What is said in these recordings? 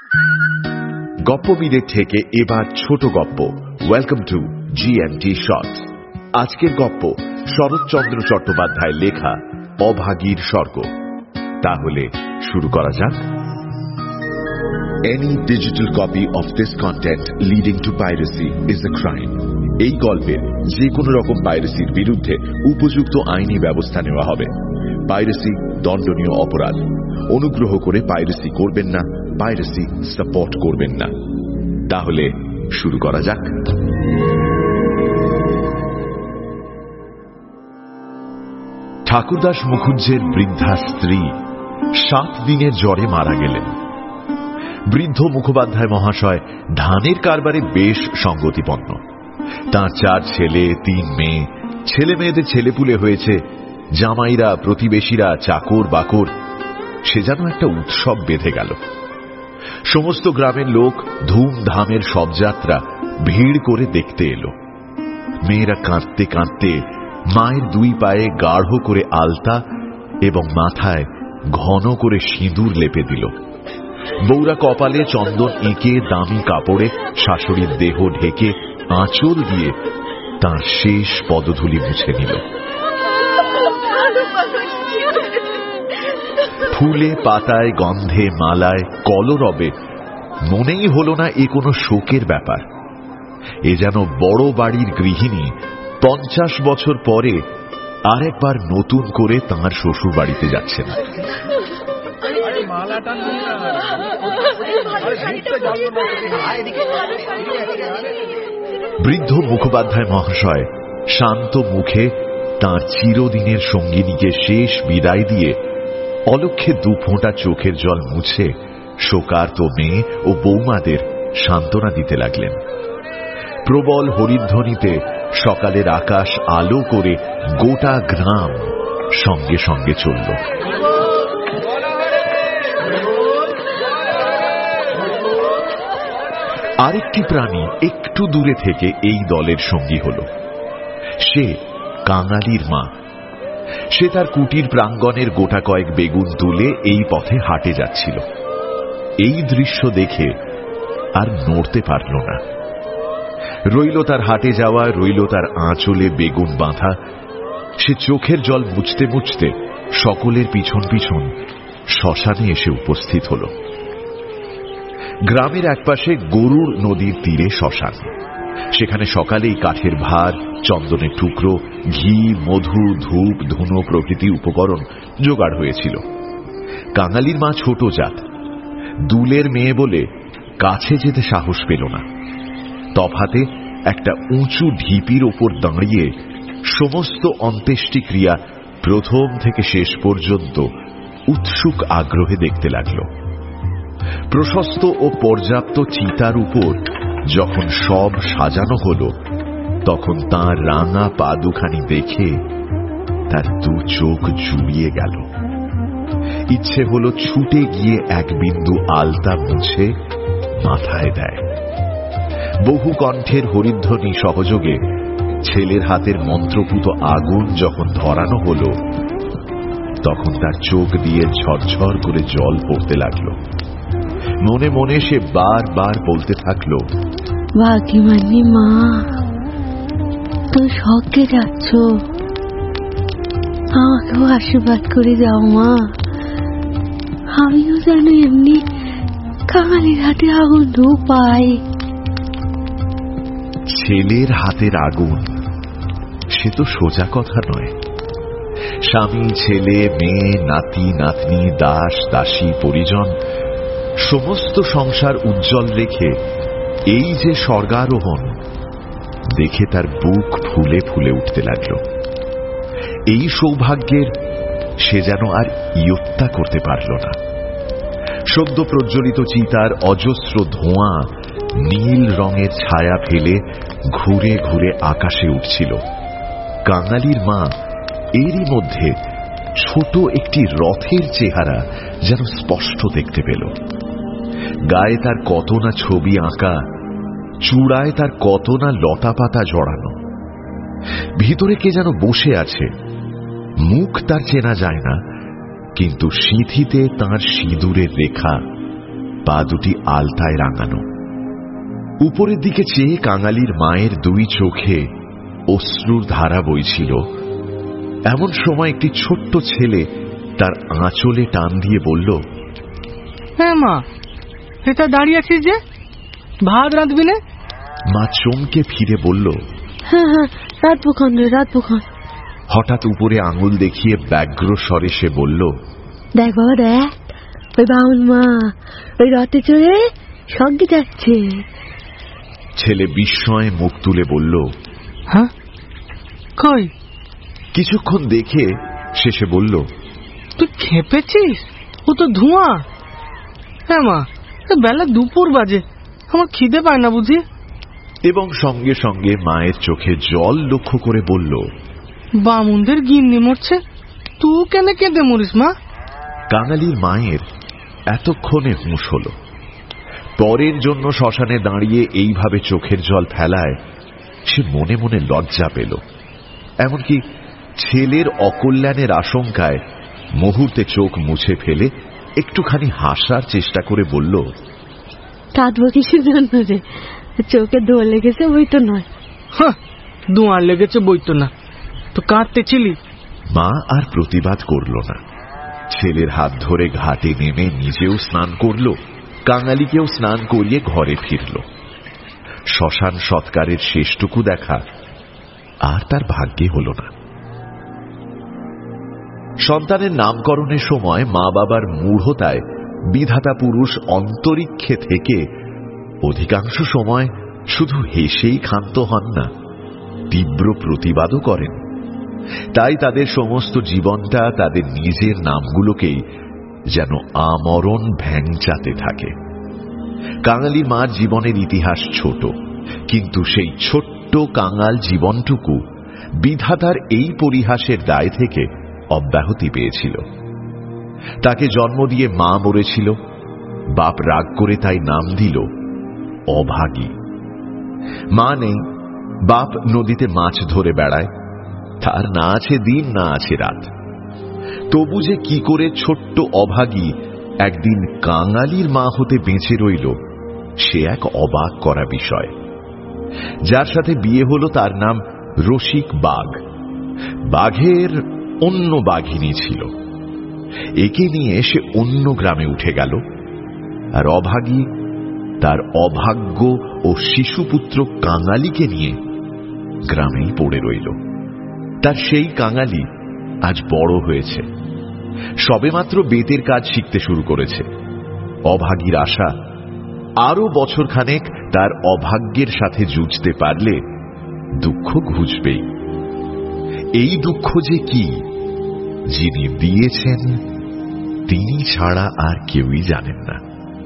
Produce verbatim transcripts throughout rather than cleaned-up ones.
গপ্পবিদের থেকে এবার ছোট গপ্প। Welcome to GMT shorts. আজকের গপ্প শরৎচন্দ্র চট্টোপাধ্যায় লেখা অভাগীর স্বর্গ। তাহলে শুরু করা যাক। Any digital copy of this content leading to piracy is a crime. এই গল্পের যে কোনো রকম পাইরেসির বিরুদ্ধে উপযুক্ত আইনি ব্যবস্থা নেওয়া হবে। পাইরেসি দণ্ডনীয় অপরাধ। অনুগ্রহ করে পাইরেসি করবেন না, পাইরেসি সাপোর্ট করবেন না। তাহলে শুরু করা যাক। ঠাকুরদাস মুখুজ্জের বৃদ্ধা স্ত্রী সাত দিনের জ্বরে মারা গেলেন। বৃদ্ধ মুখোপাধ্যায় মহাশয় ধানের কারবারে বেশ সঙ্গতিপন্ন। তাঁর চার ছেলে, তিন মেয়ে, ছেলে মেয়েদের ছেলেপুলে হয়েছে, জামাইরা, প্রতিবেশীরা, চাকর বাকর, সে যেন একটা উৎসব বেঁধে গেল। সমস্ত গ্রামের লোক ধুমধামের শবযাত্রা ভিড় করে দেখতে এলো। মেয়েরা কাঁদতে কাঁদতে মায়ের দুই পায়ে গাঢ় করে আলতা এবং মাথায় ঘন করে সিঁদুর লেপে দিল। বউরা কপালে চন্দন এঁকে দামি কাপড়ে শাশুড়ির দেহ ঢেকে আঁচল দিয়ে তাঁর শেষ পদধূলি মুছে নিল। ফুলে পাতায় গন্ধে মালায় কলরবে মনেই হল না এ কোনো শোকের ব্যাপার। এ যেন বড় বাড়ির গৃহিণী পঞ্চাশ বছর পরে আরেকবার নতুন করে তাঁর শ্বশুর বাড়িতে যাচ্ছেন। বৃদ্ধ মুখোপাধ্যায় মহাশয় শান্ত মুখে তাঁর চিরদিনের সঙ্গিনীকে শেষ বিদায় দিয়ে অলক্ষে দু ফোঁটা চোখের জল মুছে শোকার্ত মেয়ে ও বৌমাদের সান্ত্বনা দিতে লাগলেন। প্রবল হরিধ্বনিতে সকালের আকাশ আলো করে গোটা গ্রাম সঙ্গে সঙ্গে চলল। আরেকটি প্রাণী একটু দূরে থেকে এই দলের সঙ্গী হল। সে কাঙালির মা। সে তার কুটির প্রাঙ্গণের গোটা কয়েক বেগুন তুলে এই পথে হাঁটে যাচ্ছিল। এই দৃশ্য দেখে আর নড়তে পারল না। রইল তার হাটে যাওয়া, রইল তার আঁচলে বেগুন বাঁধা। সে চোখের জল মুছতে মুছতে সকলের পিছন পিছন শ্মশানে এসে উপস্থিত হল। গ্রামের একপাশে গরুর নদীর তীরে শ্মশান। সেখানে সকালেই কাঠের ভার, চন্দনের টুকরো, ঘি, মধু, ধূপ, ধুনো প্রভৃতি উপকরণ জোগাড় হয়েছিল। কাঙালির মা ছোট জাত, দুলের মেয়ে বলে কাছে যেতে সাহস পেল না। তফাতে একটা উঁচু ঢিপির ওপর দাঁড়িয়ে সমস্ত অন্ত্যেষ্টি ক্রিয়া প্রথম থেকে শেষ পর্যন্ত উৎসুক আগ্রহে দেখতে লাগল। প্রশস্ত ও পর্যাপ্ত চিতার উপর যখন সব সাজানো হল, তখন তাঁর রাঙা পা দুখানি দেখে তার দু চোখ জুড়িয়ে গেল। ইচ্ছে হল ছুটে গিয়ে এক বিন্দু আলতা মুছে মাথায় দেয়। বহু কণ্ঠের হরিধ্বনি সহযোগে ছেলের হাতের মন্ত্রপুত আগুন যখন ধরানো হল, তখন তার চোখ দিয়ে ঝরঝর করে জল পড়তে লাগল। মনে মনে সে বার বার বলতে থাকল, ভাগিমানি মা, তো স্বর্গে যাচ্ছ, আমাকেও আশীর্বাদ করে যাও মা। আমিও যেন এমনি কাঙালির হাতে আগুন ধূপ পাই। ছেলের হাতের আগুন, সে তো সোজা কথা নয়। স্বামী, ছেলে, মেয়ে, নাতি নাতনি, দাস দাসী, পরিজন, সমস্ত সংসার উজ্জ্বল রেখে এই যে স্বর্গারোহণ, দেখে তার বুক ফুলে ফুলে উঠতে লাগল। এই সৌভাগ্যের সে যেন আর ইয়ত্তা করতে পারল না। সদ্য প্রজ্বলিত চিতার অজস্র ধোঁয়া নীল রঙের ছায়া ফেলে ঘুরে ঘুরে আকাশে উঠছিল। কাঙালির মা এরই মধ্যে ছোট একটি রথের চেহারা যেন স্পষ্ট দেখতে পেল। গায়ে তার কত না ছবি আঁকা, চূড়ায় তার কত না লতা পাতা জড়ানো। ভিতরে কে যেন বসে আছে, মুখ তার চেনা যায় না, কিন্তু সিঁথিতে তাঁর সিঁদুরের রেখা পা দুটি আলতায় রাঙানো। উপরের দিকে চেয়ে কাঙালির মায়ের দুই চোখে অশ্রুর ধারা বইছিল। এমন সময় একটি ছোট্ট ছেলে তার আঁচলে টান দিয়ে বলল, হ্যাঁ মা, এটা দাঁড়িয়ে আছিস যে, ভাত রাঁধবি না? মা চমকে ফিরে বলল, হ্যাঁ হ্যাঁ রাঁধবো খান রে, রাঁধবো খান। হঠাৎ উপরে আঙুল দেখিয়ে ব্যগ্র স্বরে সে বলল, দেখ বাবা দেখ, ওই বাউন মা ওই রথে চড়ে সঙ্গে যাচ্ছে। ছেলে বিস্ময়ে মুখ তুলে বলল, হ্যাঁ কই? কিছুক্ষণ দেখে শেষে বলল, তুই খেপেছিস? ও তো ধোঁয়া। হ্যাঁ মা, বেলা দুপুর বাজে, আমার খিদে পায় না বুঝি। এবং সঙ্গে সঙ্গে মায়ের চোখে জল লক্ষ্য করে বলল, বামুনদের গিন্নি মরছে, তুই কেন কেঁদে মরিস মা? কাঙালির মায়ের এতক্ষণে হুঁশ হল। পরের জন্য শ্মশানে দাঁড়িয়ে এইভাবে চোখের জল ফেলায় সে মনে মনে লজ্জা পেল। এমনকি ছেলের অকল্যাণের আশঙ্কায় মুহূর্তে চোখ মুছে ফেলে একটুখানি হাসার চেষ্টা করে বলল, কাঁদবো কিসের জন্য রে, চোখে দোয়া লেগেছে বই তো নয়। হ্যাঁ, দোয়া লেগেছে বই তো না, তো কাঁদতেছিলি। মা আর প্রতিবাদ করল না। ছেলের হাত ধরে ঘাটে নেমে নিজেও স্নান করল, কাঙালিকেও স্নান করিয়ে ঘরে ফিরল। শ্মশান সৎকারের শেষটুকু দেখা আর তার ভাগ্যে হল না। সন্তানের নামকরণের সময় মা বাবার মূঢ়তায় বিধাতা পুরুষ অন্তরিক্ষে থেকে অধিকাংশ সময় শুধু হেসেই ক্ষান্ত হন না, তীব্র প্রতিবাদও করেন। তাই তাদের সমস্ত জীবনটা তাদের নিজের নামগুলোকেই যেন আমরণ ভ্যাংচাতে থাকে। কাঙালির মার জীবনের ইতিহাস ছোট, কিন্তু সেই ছোট্ট কাঙাল জীবনটুকু বিধাতার এই পরিহাসের দায় থেকে অব্যাহতি পেয়েছিল। তাকে জন্ম দিয়ে মা মরেছিল, বাপ রাগ করে তাই নাম দিল অভাগী। মা নেই, বাপ নদীতে মাছ ধরে বেড়ায়, তার না আছে দিন না আছে রাত। তবু যে কি করে ছোট্ট অভাগী একদিন কাঙালির মা হতে বেঁচে রইল, সে এক অবাক করা বিষয়। যার সাথে বিয়ে হলো তার নাম রসিক বাঘ। বাঘের অন্য বাঘিনী ছিল। একে নিয়ে সে অন্য গ্রামে উঠে গেল, আর অভাগী তার অভাগ্য ও শিশুপুত্র কাঙালিকে নিয়ে গ্রামেই পড়ে রইল। তার সেই কাঙালি আজ বড় হয়েছে, সবেমাত্র বেতের কাজ শিখতে শুরু করেছে। অভাগীর আশা আরো বছরখানেক তার অভাগ্যের সাথে যুঝতে পারলে দুঃখ ঘুচবেই। এই দুঃখ যে কি, যিনি দিয়েছেন তিনি ছাড়া আর কেউই জানেন না।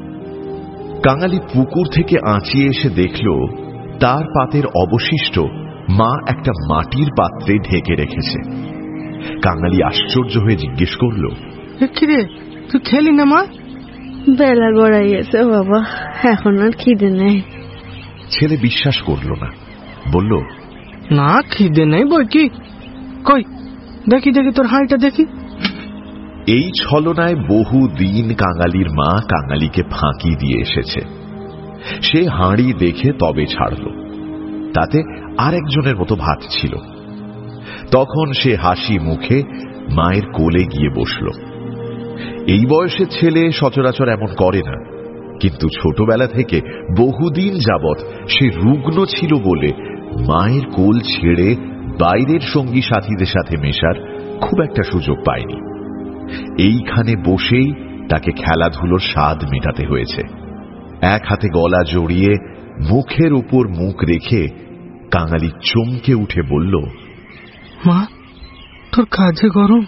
কাঙালি পুকুর থেকে আঁচিয়ে এসে দেখল তার পাতের অবশিষ্ট মা একটা মাটির পাত্রে ঢেকে রেখেছে। কাঙালি আশ্চর্য হয়ে জিজ্ঞেস করল, কিরে তুই খেলি না মা? বেলা গড়াই গেছে বাবা, এখন আর খিদে নেই। ছেলে বিশ্বাস করল না, বলল, না খিদে নেই বই কি, কই দেখি দেখি তোর হাঁড়িটা দেখি। এই ছলনায় বহু দিন কাঙালির মা কাঙালিকে ফাঁকি দিয়ে এসেছে। সে হাঁড়ি দেখে তবে ছাড়ল, তাতে আরেকজনের মতো ভাত ছিল। তখন সে হাসি মুখে মায়ের কোলে গিয়ে বসল। এই বয়সের ছেলে সচরাচর এমন করে না, কিন্তু ছোটবেলা থেকে বহুদিন যাবৎ সে রুগ্ন ছিল বলে মায়ের কোল ছেড়ে বাইরের সঙ্গী সাথীদের সাথে মেশার খুব একটা সুযোগ পায়নি। এইখানে বসেই তাকে খেলাধুলোর স্বাদ মেটাতে হয়েছে। এক হাতে গলা জড়িয়ে মুখের উপর মুখ রেখে কাঙালি চমকে উঠে বলল, মা তোর কাজে গরম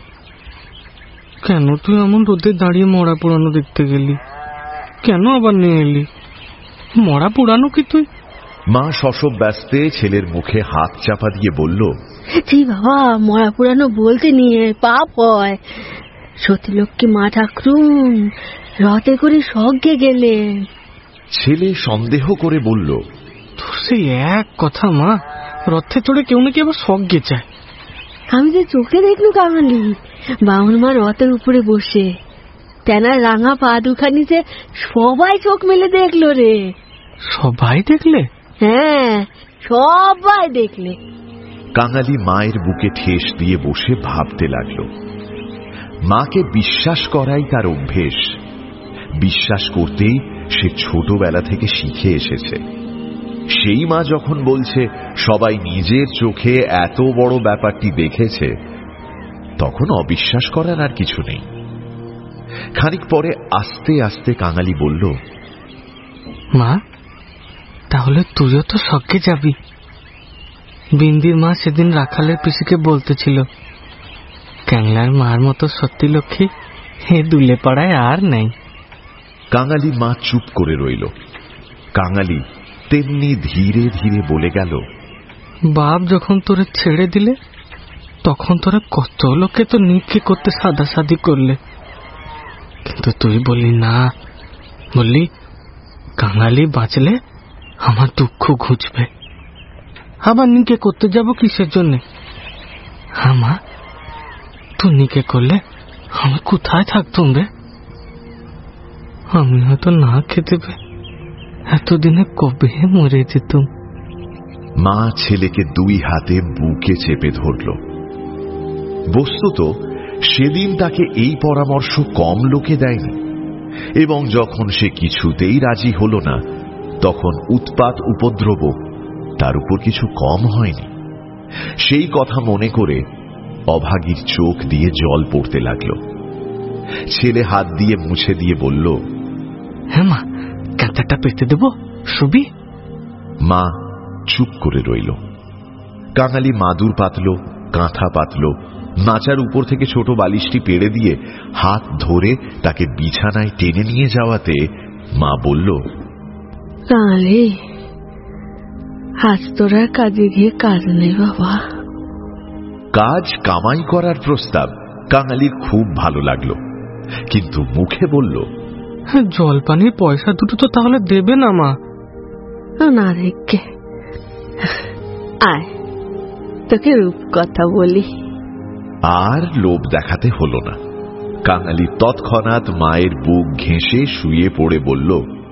কেন? তুই এমন রোদে দাঁড়িয়ে মরা পোড়ানো দেখতে গেলি কেন? আবার নিয়ে এলি? মরা পোড়ানো কি তুই? মা শশব ব্যস্তে ছেলের মুখে হাত চাপা দিয়ে বলল, জি বাবা, মরা পোড়ানো বলতে নিয়ে পাপ হয়। সতীলক্ষ্মী মা ঠাকুরুন রথে করে স্বর্গে গেলেন। ছেলে সন্দেহ করে বলল, তোর সেই এক কথা মা, রথে চড়ে কেউ নাকি আবার স্বর্গে যায়। আমি যে চোখে দেখলু কাঙালি, বাউন মা রথের উপরে বসে। তেনার রাঙা পা দুখানি যে সবাই চোখ মেলে দেখলো রে। সবাই দেখলে? হ্যাঁ, সবাই দেখলে। কাঙালি মায়ের বুকে ঠেস দিয়ে বসে ভাবতে লাগল। মাকে বিশ্বাস করাই তার অভ্যেস। বিশ্বাস করতেই সে ছোটবেলা থেকে শিখে এসেছে। সেই মা যখন বলছে সবাই নিজের চোখে এত বড় ব্যাপারটি দেখেছে, তখন অবিশ্বাস করার আর কিছু নেই। খানিক পরে আস্তে আস্তে কাঙালি বলল, মা, তাহলে তুইও তো স্বর্গে যাবি। বিন্দির মা সেদিন রাখালের পিসিকে বলতেছিল, ক্যাংলার মার মতো সত্যি লক্ষ্মী হে দুলে পাড়ায় আর নেই। কাঙালি মা চুপ করে রইল। কাঙালি তেমনি ধীরে ধীরে বলে গেল, বাপ যখন তোরে ছেড়ে দিলে তখন তোরা কত লোকে তো নিকে করতে সাদা সাদি করলে, কিন্তু তুই বললি না, বললি কাঙালি বাঁচলে আমার দুঃখ ঘুচবে। আবার নিকে করতে যাব কিসের জন্যে? হ্যাঁ মা, তুই নিকে করলে আমি কোথায় থাকতুম রে? আমি হয়তো না খেতে পে এতদিনে কবে মরে যেতুম। মা ছেলেকে দুই হাতে বুকে চেপে ধরল। বস্তুত সেদিন তাকে এই পরামর্শ কম লোকে দেয়নি, এবং যখন সে কিছুতেই রাজি হল না, তখন উৎপাত উপদ্রব তার উপর কিছু কম হয়নি। সেই কথা মনে করে অভাগীর চোখ দিয়ে জল পড়তে লাগল। ছেলে হাত দিয়ে মুছে দিয়ে বলল, হ্যাঁ মা, কাঁথাটা পেতে দেব, শুবি? মা চুপ করে রইল। কাঙালি মাদুর পাতল, কাঁথা পাতল, নাচার উপর থেকে ছোট বালিশটি পেড়ে দিয়ে হাত ধরে তাকে বিছানায় টেনে নিয়ে যাওয়াতে মা বলল, কাঙালি, আজ তোরা কাজে গিয়ে কাজ নেই বাবা। কাজ কামাই করার প্রস্তাব কাঙালির খুব ভালো লাগলো, কিন্তু মুখে বলল, জলপানির পয়সা দুটো তো তাহলে দেবে না মা? না রেখে আয়, তোকে রূপ কথা বলি। আর লোভ দেখাতে হলো না। কাঙালি তৎক্ষণাৎ মায়ের বুক ঘেঁষে শুয়ে পড়ে বলল,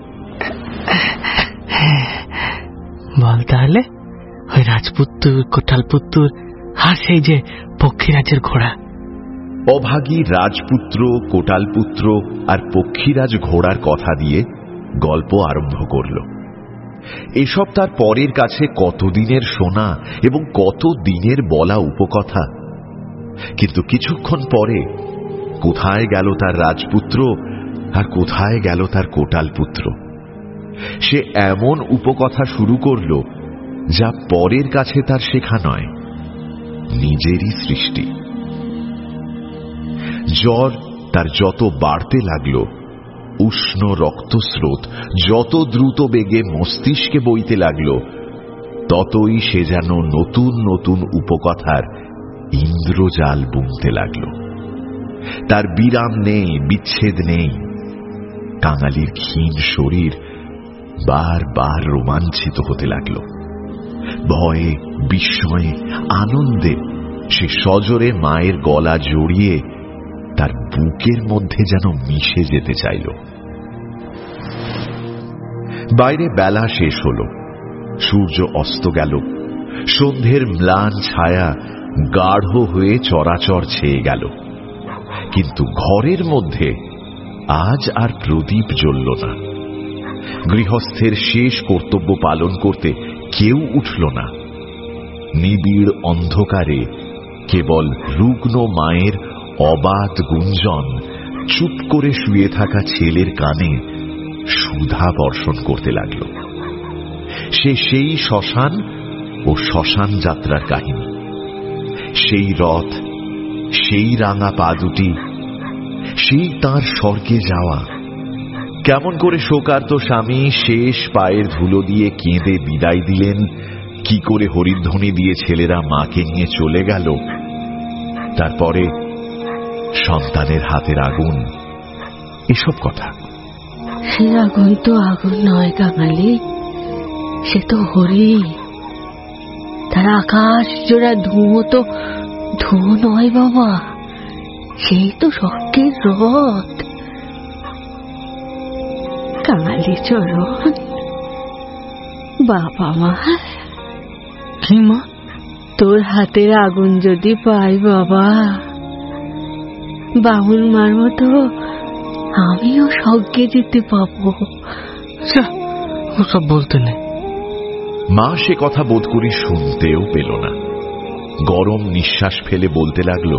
বল তাহলে, ওই রাজপুত্তুর, কোটালপুত্তুর আর সেই যে পক্ষীরাজের ঘোড়া। অভাগী রাজপুত্র, কোটালপুত্র আর পক্ষীরাজ ঘোড়ার কথা দিয়ে গল্প আরম্ভ করল। এসব তার পরের কাছে কতদিনের শোনা এবং কত দিনের বলা উপকথা। কিন্তু কিছুক্ষণ পরে কোথায় গেল তার রাজপুত্র আর কোথায় গেল তার কোটালপুত্র? সে এমন উপকথা শুরু করল যা পরের কাছে তার শেখা নয়, নিজেরই সৃষ্টি। জ্বর তার যত বাড়তে লাগল, উষ্ণ রক্তস্রোত যত দ্রুত বেগে মস্তিষ্কে বইতে লাগল, ততই সে যেন নতুন নতুন উপকথার ইন্দ্রজাল বুনতে লাগল। তার বিরাম নেই, বিচ্ছেদ নেই। কাঙালির ক্ষীণ শরীর বার বার রোমাঞ্চিত হতে লাগল। ভয়ে, বিস্ময়ে, আনন্দে সে সজোরে মায়ের গলা জড়িয়ে তার বুকের মধ্যে যেন মিশে যেতে চাইল। বাইরে বেলা শেষ হল, সূর্য অস্ত গেল, সন্ধ্যের ম্লান ছায়া গাঢ় হয়ে চরাচর ছেয়ে গেল। কিন্তু ঘরের মধ্যে আজ আর প্রদীপ জ্বলল না। গৃহস্থের শেষ কর্তব্য পালন করতে কেউ উঠল না। নিবিড় অন্ধকারে কেবল রুগ্ন মায়ের অবাধ গুঞ্জন চুপ করে শুয়ে থাকা ছেলের কানে সুধা বর্ষণ করতে লাগল। সে সেই শ্মশান ও শ্মশান যাত্রার কাহিনী, সেই রথ, সেই রাঙা পা দুটি, সেই তাঁর স্বর্গে যাওয়া। কেমন করে শোকার্ত স্বামী শেষ পায়ের ধুলো দিয়ে কেঁদে বিদায় দিলেন, কি করে হরিধ্বনি দিয়ে ছেলেরা মাকে নিয়ে চলে গেল, তারপরে সন্তানের হাতের আগুন, এসব কথা। সে আগুন তো আগুন নয় কাঙালি, সে তো হরি। তার আকাশ জোড়া ধুঁয়ো তো ধুঁয়ো নয় বাবা, সেই তো স্বর্গের রথ। কাঙালি চরণ, বাবা মা, কি মা? তোর হাতের আগুন যদি পাই বাবা, বাবুল মার মতো আমিও স্বর্গে যেতে পাবো। ওসব বলতে নেই। মা সে কথা বোধ করি শুনতেও পেল না। গরম নিঃশ্বাস ফেলে বলতে লাগলো,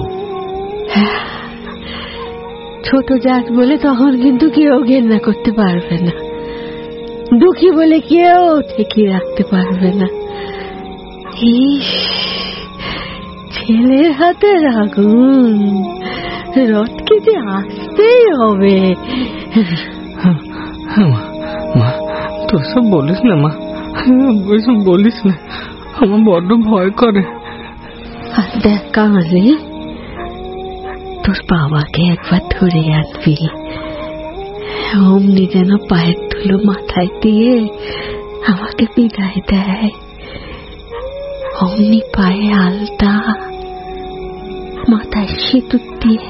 ছোট জাত বলে তখন কিন্তু কেউ ঘেন্না করতে পারবে না, দুঃখী বলে কেউ ঠেকিয়ে রাখতে পারবে না। ইস, ছেলের হাতের আগুন, রথকে যে আসতেই হবে। মা তোর সব বলিস না মা, ওইসব বলিস না, আমার বড্ড ভয় করে। আর দেখ কাঙালি, তোর বাবাকে একবার ধরে আনবি, অমনি যেন পায়ের ধুলো মাথায় দিয়ে আমাকে বিদায় দেয়, অমনি পায়ে আলতা, মাথায় সিঁদুর দিয়ে।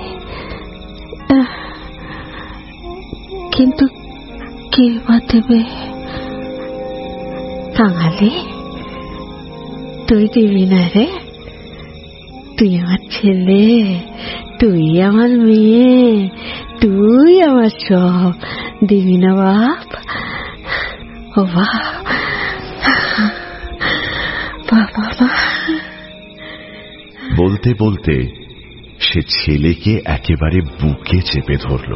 কিন্তু কে বা দেবে? কাঙালি, তুই দিবি না রে? তুই আমার ছেলে, তুই আমার মেয়ে, তুই আমার সব, দিবি না বাপ? ও বাপ, বাবা। বলতে বলতে সে ছেলেকে একেবারে বুকে চেপে ধরল।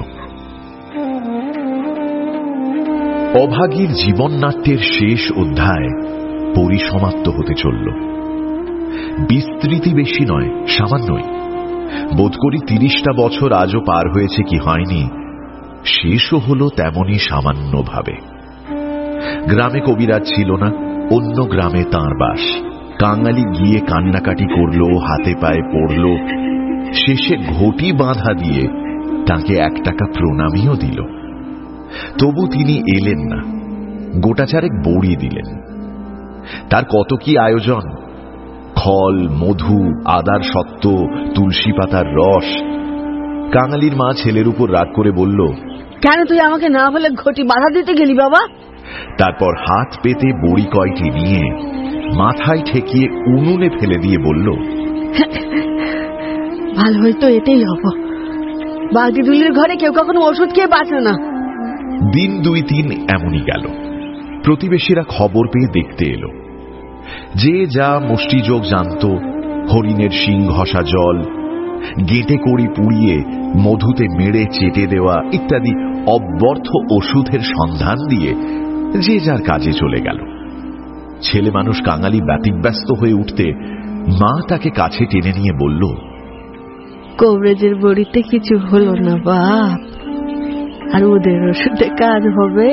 অভাগীর জীবন নাট্যের শেষ অধ্যায় পরিসমাপ্ত হতে চলল। বিস্তৃতি বেশি নয়, সামান্যই। বোধ করি তিরিশটা বছর আজও পার হয়েছে কি হয়নি, শেষও হল তেমনই সামান্যভাবে। গ্রামে কবিরাজ ছিল না, অন্য গ্রামে তাঁর বাস। কাঙালি গিয়ে কান্নাকাটি করল, হাতে পায়ে পড়ল, শেষে ঘটি বাঁধা দিয়ে তাকে এক টাকা প্রণামীও দিল। তবু তিনি এলেন না, গোটা চারেক বড়ি দিলেন। তার কত কি আয়োজন, খল, মধু, আদার সত্ত্ব, তুলসী পাতার রস। কাঙালির মা ছেলের উপর রাগ করে বলল, কেন তুই আমাকে না বলে ঘটি বাধা দিতে গেলি বাবা? তারপর হাত পেতে বড়ি কয়টি নিয়ে মাথায় ঠেকিয়ে উনুনে ফেলে দিয়ে বলল, ভালো হয়তো এতেই হব, বাগদি দুলির ঘরে কেউ কখনো ওষুধ খেয়ে বাঁচে না। দিন দুই তিন এমনই গেল। প্রতিবেশীরা খবর পেয়ে দেখতে এলো। যে যা মুষ্টিযোগ জানত, হরিণের শিং ঘষা জল, গেঁটে কড়ি পুড়িয়ে মধুতে মেরে চেটে দেওয়া ইত্যাদি অব্যর্থ ওষুধের সন্ধান দিয়ে যে যার কাজে চলে গেল। ছেলে মানুষ কাঙালি ব্যতিব্যস্ত হয়ে উঠতে মা তাকে কাছে টেনে নিয়ে বলল, কবরেজের বড়িতে কিছু হলো না বাপ, আর ওদের ওষুধে কাজ হবে,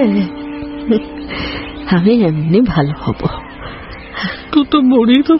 আমি এমনি ভালো হব। তুই তো বড়ি তো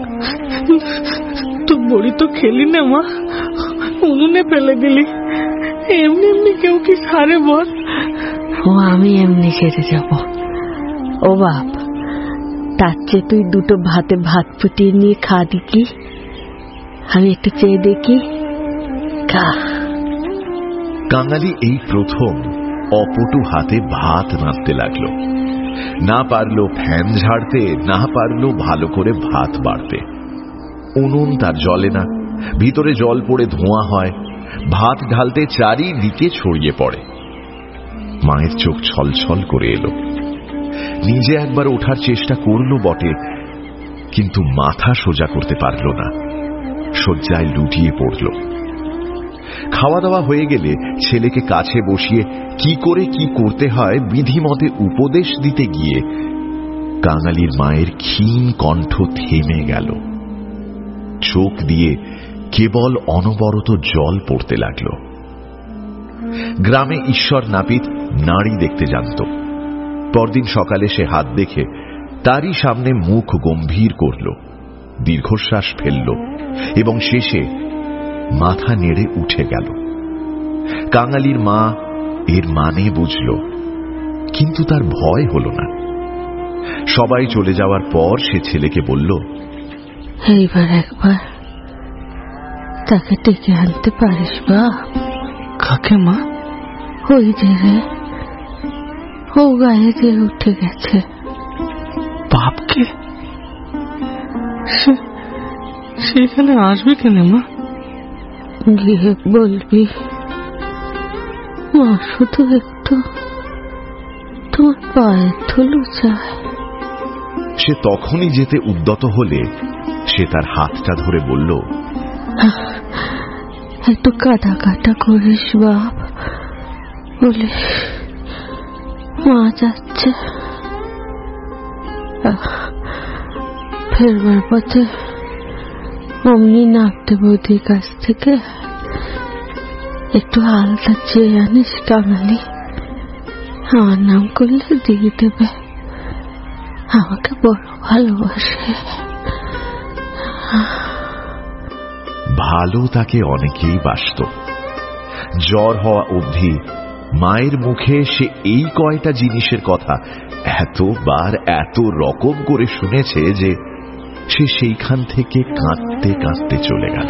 তো বড়ি তো খেলি না মা, উনুনে ফেলে দিলি। এমনি এমনি কেউ কি সারে বল? ও আমি এমনি সেরে যাব। ও বাপ, তার চেয়ে তুই দুটো ভাতে ভাত ফুটিয়ে নিয়ে খা দেখি, আমি একটু চেয়ে দেখি। খা। কাঙালি এই প্রথম অপটু হাতে ভাত নাড়তে লাগলো। না পারলো ফ্যান ঝাড়তে, না পারলো ভালো করে ভাত বাড়তে। উনুন তার জ্বলে না, ভিতরে জল পড়ে ধোঁয়া হয়, ভাত ঢালতে চারিদিকে ছড়িয়ে পড়ে। মায়ের চোখ ছলছল করে এলো। নিজে একবার ওঠার চেষ্টা করলো বটে, কিন্তু মাথা সোজা করতে পারল না, শয্যায় লুটিয়ে পড়ল। খাওয়া দাওয়া হয়ে গেলে ছেলেকে কাছে বসিয়ে কি করে কি করতে হয় বিধিমতে উপদেশ দিতে গিয়ে কাঙালির মায়ের ক্ষীণ কণ্ঠ থেমে গেল। চোখ দিয়ে কেবল অনবরত জল পড়তে লাগল। গ্রামে ঈশ্বর নাপিত নারী দেখতে জানত। পরদিন সকালে সে হাত দেখে তারই সামনে মুখ গম্ভীর করল, দীর্ঘশ্বাস ফেলল এবং শেষে মাথা নেড়ে উঠে গেল। কাঙালির মা এর মানে বুঝল, কিন্তু তার ভয় হল না। সবাই চলে যাওয়ার পর সে ছেলেকে বলল, এইবার একবার তাকে ডেকে আনতে পারিস বা? কাকে মা? ওই যে রে, ও গায়ে দিয়ে উঠে গেছে। বাপকে? সেখানে আসবে কেন মা? গিয়ে বলবি মা শুধু একটু তোমার পায়ের ধুলো চায়। সে তখনই যেতে উদ্যত হলে সে তার হাতটা ধরে বলল, একটু কাটা কাটা করিস বাপ, বলিস মা যাচ্ছে। ফেরবার পথে অমনি নামতে বৌদির কাছ থেকে একটু আলতা চেয়ে আনিস কাঙালি, আমার নাম করলে দিয়ে দেবে। আমাকে বড় ভালোবাসে। ভালো তাকে অনেকেই বাসত। জ্বর হওয়া অবধি মায়ের মুখে সে এই কয়টা জিনিসের কথা এতবার এত রকম করে শুনেছে যে সে সেইখান থেকে কাঁদতে কাঁদতে চলে গেল।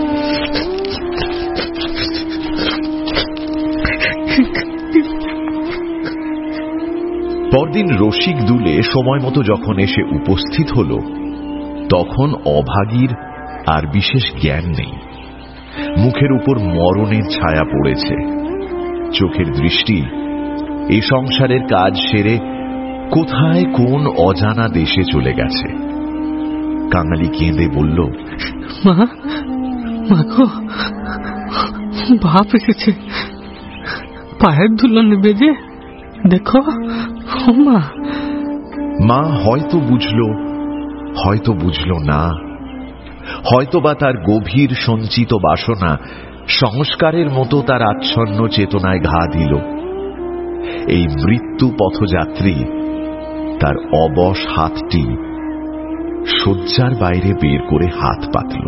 পরদিন রসিক দুলে সময় মতো যখন এসে উপস্থিত হল, তখন অভাগীর আর বিশেষ জ্ঞান নেই। মুখের উপর মরণের ছায়া পড়েছে। চোখের দৃষ্টি এ সংসারের কাজ সেরে কোথায় কোন অজানা দেশে চলে গেছে। কাঙালি কেঁদে বলল, মা, মা গো, বাপ এসেছে, পায়ের ধুলো নেবে যে, দেখো। মা মা হয়তো বুঝল, হয়তো বুঝল না, হয়তো বা তার গভীর সঞ্চিত বাসনা সংস্কারের মতো তার আচ্ছন্ন চেতনায় ঘা দিল। এই মৃত্যু পথযাত্রী তার অবশ হাতটি শয্যার বাইরে বের করে হাত পাতল।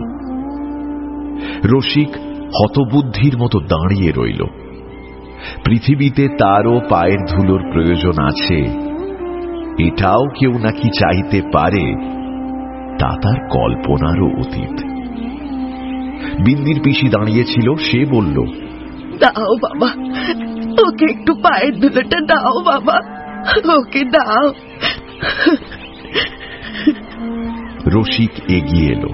রসিক হতবুদ্ধির মতো দাঁড়িয়ে রইল। পৃথিবীতে তারও পায়ের ধুলোর প্রয়োজন আছে, এটাও কেউ নাকি চাইতে পারে, তা তার কল্পনারও অতীত। বিন্দির পিসি দাঁড়িয়েছিল, সে বলল, দাও বাবা, ওকে একটু পায়ের ধুলোটা দাও বাবা, ওকে দাও। রসিক এগিয়ে এলো।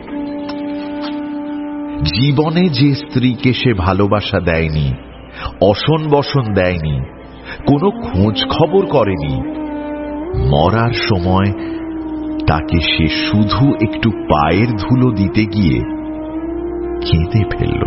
জীবনে যে স্ত্রীকে সে ভালোবাসা দেয়নি, অসন বসন দেয়নি, কোনো খোঁজ খবর করেনি, মরার সময় তাকে সে শুধু একটু পায়ের ধুলো দিতে গিয়ে কেঁদে ফেলল।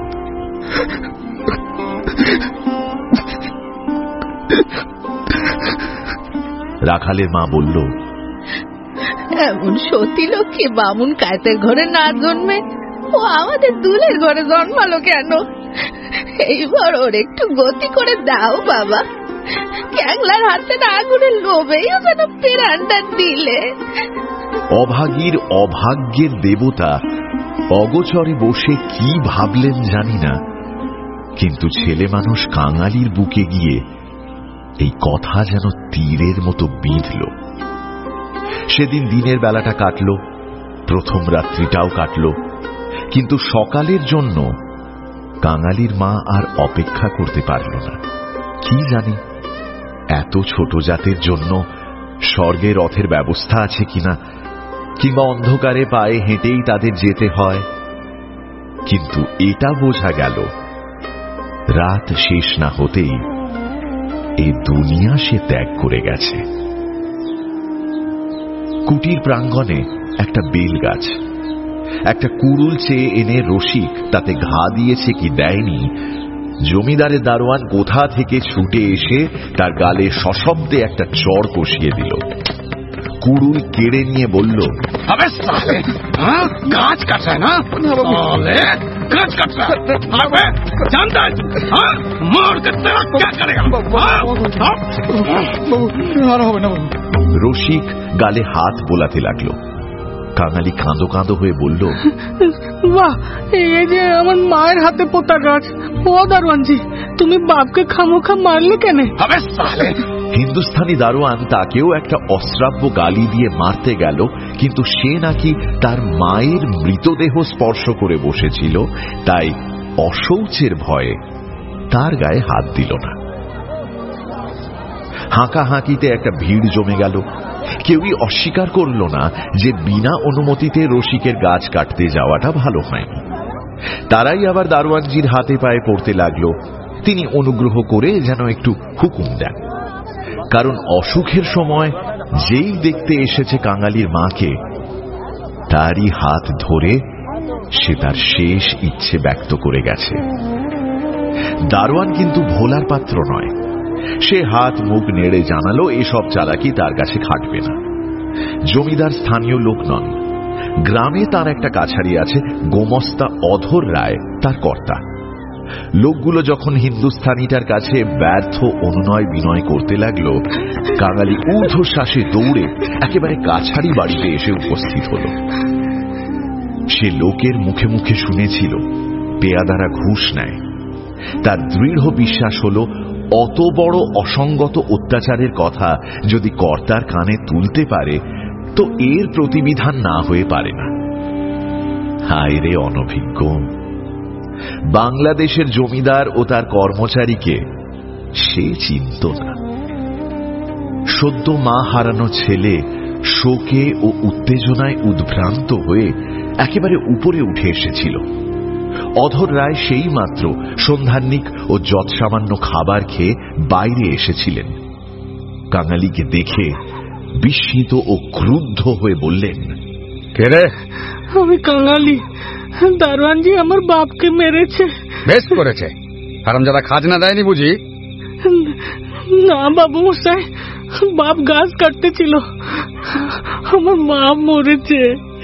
রাখালের মা বলল, এমন সতী লক্ষ্মী বামুন কায়তের ঘরে না জন্মে ও আমাদের দুলের ঘরে জন্মালো কেন? এইবার ওর একটু গতি করে দাও বাবা, ক্যাংলার হাতে আগুনের লোভেই যেন প্রাণটা দিলে। অভাগীর অভাগ্যের দেবতা অগোচরে বসে কি ভাবলেন জানি না, কিন্তু ছেলে মানুষ কাঙালির বুকে গিয়ে এই কথা যেন তীরের মতো বিঁধল। সেদিন দিনের বেলাটা কাটল, প্রথম রাত্রিটাও কাটল, কিন্তু সকালের জন্য কাঙালির মা আর অপেক্ষা করতে পারল না। কি জানি এত ছোট জাতের জন্য স্বর্গে রথের ব্যবস্থা আছে কিনা, কিংবা অন্ধকারে পায়ে হেঁটেই তাদের যেতে হয়। কিন্তু এটা বোঝা গেল, রাত শেষ না হতেই এই দুনিয়া সে ত্যাগ করে গেছে। কুটির প্রাঙ্গণে একটা বেল গাছ, একটা কুড়ুল চেয়ে এনে রসিক তাতে ঘা দিয়েছে কি দেয়নি, জমিদারের দারোয়ান কোথা থেকে ছুটে এসে তার গালে সশব্দে একটা চড় কষিয়ে দিল। কুড়ুল কেড়ে নিয়ে বলল, গাছ কাটায় না, গাছ রসিক গালে হাত বোলাতে লাগলো। কাঙালি কাঁদো কাঁদো হয়ে বলল, বাহ, এই যে আমার মায়ের হাতে পোতা গাছ। ও দারোয়ানজি, তুমি বাপকে খামোখা মারলে কেন? হিন্দুস্থানি দারোয়ান তাকেও একটা অশ্রাব্য গালি দিয়ে মারতে গেল, কিন্তু সে নাকি তার মায়ের মৃতদেহ স্পর্শ করে বসেছিল, তাই অশৌচের ভয়ে তার গায়ে হাত দিল না। হাঁকাহাঁকিতে একটা ভিড় জমে গেল। কেউই অস্বীকার করল না যে বিনা অনুমতিতে রসিকের গাছ কাটতে যাওয়াটা ভালো হয়নি। তারাই আবার দারোয়ানজির হাতে পায়ে পড়তে লাগলো। তিনি অনুগ্রহ করে যেন একটু হুকুম দেন, কারণ অসুখের সময় যেই দেখতে এসেছে কাঙালির মাকে, তারই হাত ধরে সে তার শেষ ইচ্ছে ব্যক্ত করে গেছে। দারোয়ান কিন্তু ভোলার পাত্র নয়। সে হাত মুখ নেড়ে জানালো এসব চালাকি তার কাছে খাটবে না। জমিদার স্থানীয় লোক নন। গ্রামে তার একটা কাছারি আছে, গোমস্তা অধর রায় তার কর্তা। লোকগুলো যখন হিন্দুস্থানিটার কাছে ব্যর্থ অনুনয় বিনয় করতে লাগলো, কাঙালি ঊর্ধ্বশ্বাসে দৌড়ে একেবারে কাছারি বাড়িতে এসে উপস্থিত হল। সে লোকের মুখে মুখে শুনেছিল পেয়াদারা ঘুষ নেয়। তার দৃঢ় বিশ্বাস হল অত বড় অসঙ্গত অত্যাচারের কথা যদি কর্তার কানে তুলতে পারে তো এর প্রতিবিধান না হয়ে পারে না। হায় রে অনভিজ্ঞ! বাংলাদেশের জমিদার ও তার কর্মচারীকে সে চিনত না। সদ্য মা হারানো ছেলে শোকে ও উত্তেজনায় উদ্ভ্রান্ত হয়ে একেবারে উপরে উঠে এসেছিল। অধর রায় সেই মাত্র সন্ধ্যাহ্নিক ও যৎসামান্য খাবার খেয়ে বাইরে এসেছিলেন। কাঙালিকে দেখে বিস্মিত ও ক্রুদ্ধ হয়ে বললেন, কে রে? আমি কাঙালি। দারোয়ানজি আমার বাপকে মেরেছে। বেশ করেছে। হারামজাদা খাজনা দেয়নি বুঝি? না বাবু মশাই, বাপ গাছ কাটতে ছিল, আমার মা মরেছে।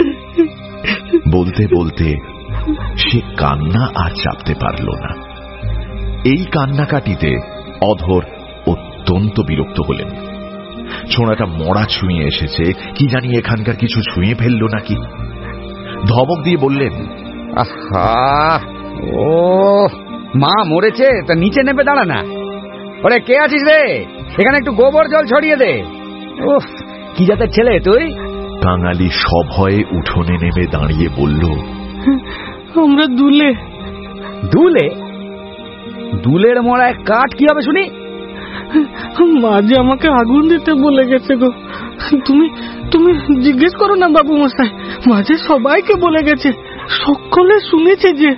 বলতে বলতে সে কান্না আর চাপতে পারল না। এই কান্নাকাটিতে অধর অত্যন্ত বিরক্ত হলেন। ছোঁড়াটা মরা ছুঁয়ে এসেছে, কি জানি এখানকার কিছু ছুঁয়ে ফেলল নাকি। ধমক দিয়ে বললেন, আহা, ও মা মরেছে তা নিচে নেমে দাঁড়া না। ওরে কে আছিস রে? এখানে একটু গোবর জল ছড়িয়ে দে। উফ, কি জাতের ছেলে তুই? কাঙালি সভয়ে উঠোনে নেমে দাঁড়িয়ে বলল, আমরা দুলে। দুলে? দুলের মরায় কাঠ কি হবে শুনি? মাঝে আমাকে আগুন দিতে বলে গেছে গো। তুমি তুমি জিজ্ঞেস করো না বাবু মশাই, মাঝে সবাইকে বলে গেছে, সকলে শুনেছে যে।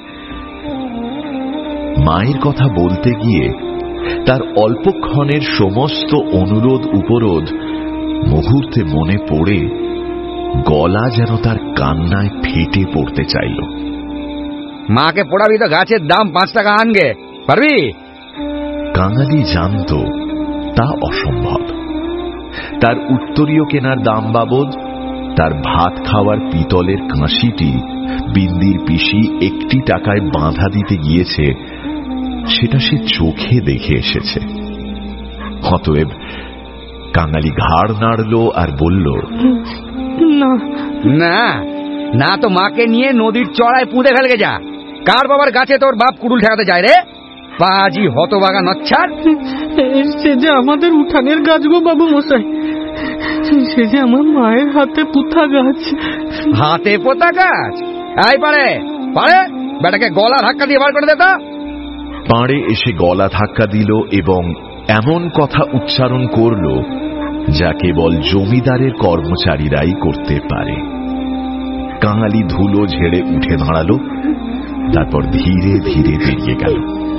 মায়ের কথা বলতে গিয়ে তার অল্পক্ষণের সমস্ত অনুরোধ উপরোধ মুহূর্তে মনে পড়ে গলা যেন তার কান্নায় ফেটে পড়তে চাইল। মাকে পোড়াবি তো গাছের দাম পাঁচ টাকা আনগে, পারবি? কাঙালি জানত তা অসম্ভব। তার উত্তরীয় কেনার দাম বাবদ তার ভাত খাওয়ার পিতলের কাঁসিটি বিন্দির পিসি একটি টাকায় বাঁধা দিতে গিয়েছে, সেটা সে চোখে দেখে এসেছে। অতএব কাঙালি ঘাড় নাড়ল আর বলল, না না না তো মাকে নিয়ে নদীর চড়ায় পুঁতে ফেলগে যা। কার বাবার গাছে তোর বাপ কুড়ুল ঠেকাতে যায় রে? পাজি হতবাগা নচ্ছার। সে যে আমাদের উঠানের গাছ গো বাবু মশাই, সে যে আমার মায়ের হাতে পুঁতা গাছ। হাতে পোতা গাছ? এই পারে পারে বেটাকে গলা ধাক্কা দিয়ে বার করে দে তো। পাড়ে এসে গলা ধাক্কা দিল এবং এমন কথা উচ্চারণ করল যা কেবল জমিদারের কর্মচারীরাই করতে পারে। কাঙালি ধুলো ঝেড়ে উঠে দাঁড়ালো, তারপর ধীরে ধীরে বেরিয়ে গেল।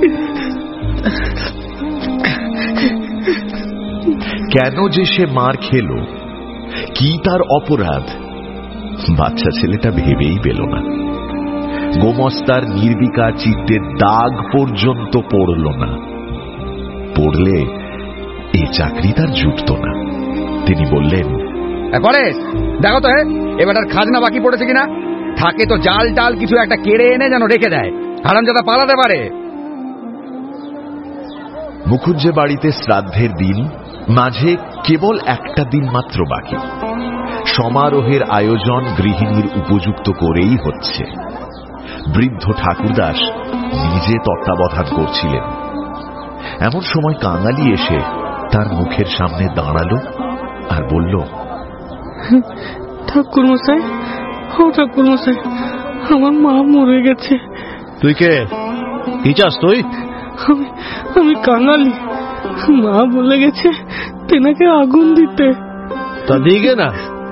কেন যে সে মার খেল, কি তার অপরাধ, বাচ্চা ছেলেটা ভেবেই পেল না। গোমস্তার নির্বিকার চিত্তের দাগ পর্যন্ত পড়ল না। পড়লে এ চাকরি তার জুটত না। তিনি বললেন, পরেশ দেখো তো এবার খাজনা বাকি পড়েছে কিনা। থাকে তো জাল টাল কিছু একটা কেড়ে এনে যেন রেখে দেয়, হারামজাদা পালাতে পারে। মুখুজ্জে বাড়িতে শ্রাদ্ধের দিন মাঝে কেবল একটা দিন মাত্র বাকি। সমারোহের আয়োজন গৃহিণীর উপযুক্ত করেই হচ্ছে। বৃদ্ধ ঠাকুরদাস নিজে তত্ত্বাবধান করছিলেন। এমন সময় কাঙালি এসে তার মুখের সামনে দাঁড়ালো আর বলল, ঠাকুর মশাই, ও ঠাকুর মশাই, আমার মা মরে গেছে। তুই কে? কি চাস তুই? আমি আমি কাঙালি। মা বলে গেছে তেনাকে আগুন দিতে। তা দিকে না।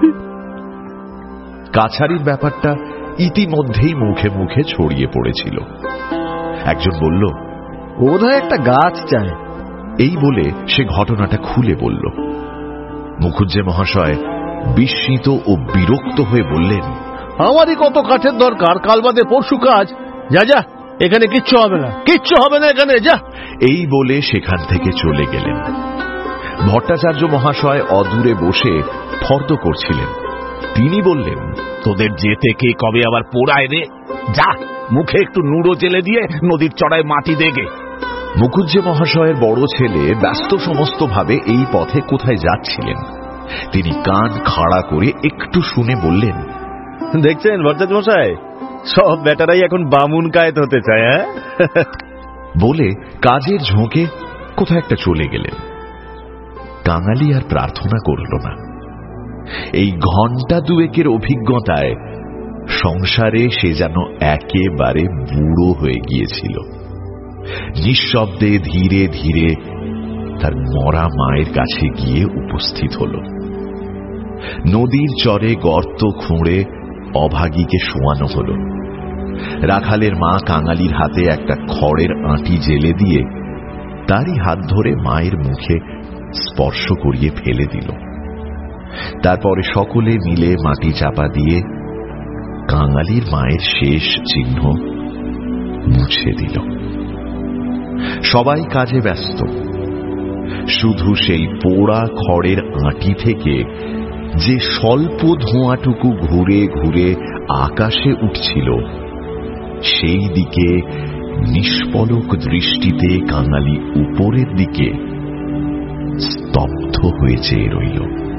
কাছারির ব্যাপারটা ইতিমধ্যেই মুখে মুখে ছড়িয়ে পড়েছিল। একজন বলল, বোধহয় একটা গাছ চায়। এই বলে সে ঘটনাটা খুলে বলল। মুখুজ্জে মহাশয় বিস্মিত ও বিরক্ত হয়ে বললেন, আমারই কত কাঠের দরকার, কাল বাদে পরশু কাজ। যা যা, এখানে কিচ্ছু হবে না, কিচ্ছু হবে না এখানে, যা। এই বলে সেখান থেকে চলে গেলেন। ভট্টাচার্য মহাশয় অদূরে বসে ফর্দ করছিলেন। তিনি বললেন, তোদের যেতে কে কবে আবার পোড়ায় রে? যা, মুখে একটু নুড়ো জেলে দিয়ে নদীর চড়ায় মাটি দেগে। মুখুজ্জে মহাশয়ের বড় ছেলে ব্যস্ত সমস্ত ভাবে এই পথে কোথায় যাচ্ছিলেন। তিনি কান খাড়া করে একটু শুনে বললেন, দেখছেন ভট্টাচার্য মশাই, সব বেটারাই এখন বামুন কায়েত হতে চায়। হ্যাঁ, বলে কাজের ঝোঁকে কোথায় একটা চলে গেলেন। কাঙালি আর প্রার্থনা করল না। এই ঘন্টা দুয়েকের অভিজ্ঞতায় সংসারে সে যেন একেবারে বুড়ো হয়ে গিয়েছিল। নিঃশব্দে ধীরে ধীরে তার মরা মায়ের কাছে গিয়ে উপস্থিত হল। নদীর চরে গর্ত খুঁড়ে অভাগীকে শোয়ানো হল। রাখালের মা কাঙালির হাতে একটা খড়ের আঁটি জেলে দিয়ে তারই হাত ধরে মায়ের মুখে স্পর্শ করিয়ে ফেলে দিল। তারপরে সকলে মিলে মাটি চাপা দিয়ে কাঙালির মায়ের শেষ চিহ্ন মুছে দিল। সবাই কাজে ব্যস্ত। শুধু সেই পোড়া খড়ের আঁটি থেকে যে স্বল্প ধোঁয়াটুকু ঘুরে ঘুরে আকাশে উঠছিল, সেই দিকে নিষ্পলক দৃষ্টিতে কাঙালি উপরের দিকে স্তব্ধ হয়ে চেয়ে রইল।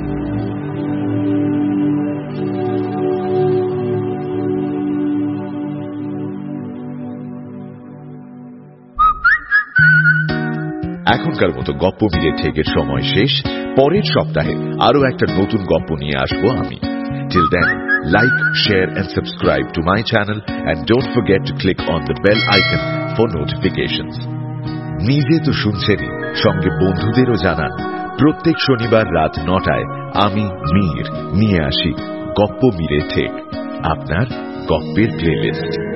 এখনকার মতো গপ্প মিলে ঠেকের সময় শেষ। পরের সপ্তাহে আরো একটা নতুন গপ্প নিয়ে আসবো আমি। Till then, like, share and subscribe to my channel and don't forget to click on the bell icon for notifications. নিজে তো শুনছেনই, সঙ্গে বন্ধুদেরও জানান। প্রত্যেক শনিবার রাত নটায় আমি মীর নিয়ে আসি গপ্প মিলে ঠেক, আপনার গপ্পের প্লেলিস্ট।